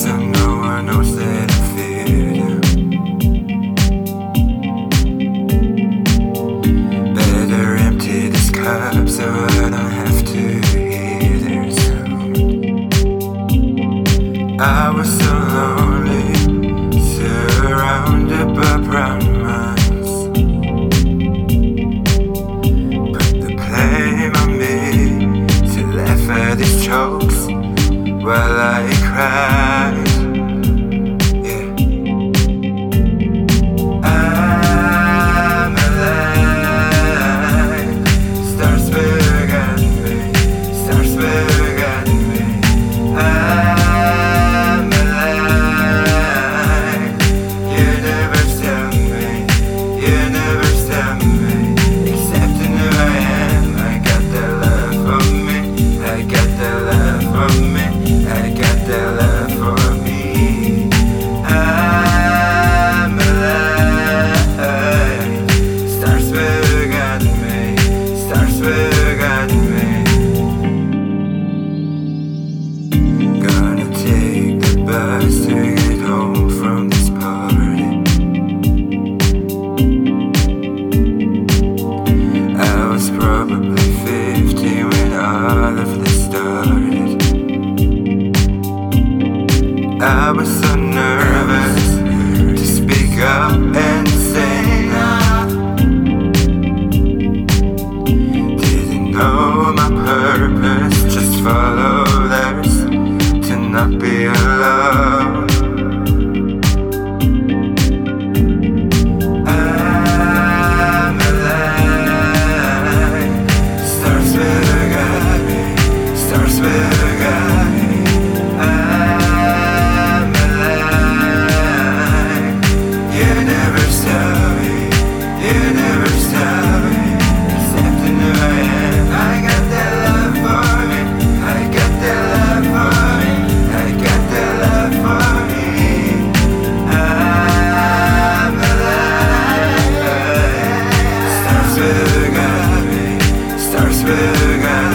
so no one knows that I feel them. Better empty this cup so I don't have to hear their sound. I was so lonely, surrounded by brown minds. Put the blame on me to laugh at these jokes while I cried. Yeah. I'm alive. Stars began me. Stars began me. I'm alive. You never tell me. You never tell me. Except in who I am. I got that love for me. I got that love for me. I got that love for me. I'm alive. Stars began me. Stars began me. Gonna take the bus to get home from this party. I was probably 50 when all of this started. I was so nervous to speak up and say no. Didn't know my purpose, just follow theirs to not be alone. I'm alive. Stars began me. Stars began me. I'm alive. You never saw me. You never saw me. Except in who I am. I got that love for me. I got that love for me. I got that love for me. I'm alive. Stars began me. Stars began me.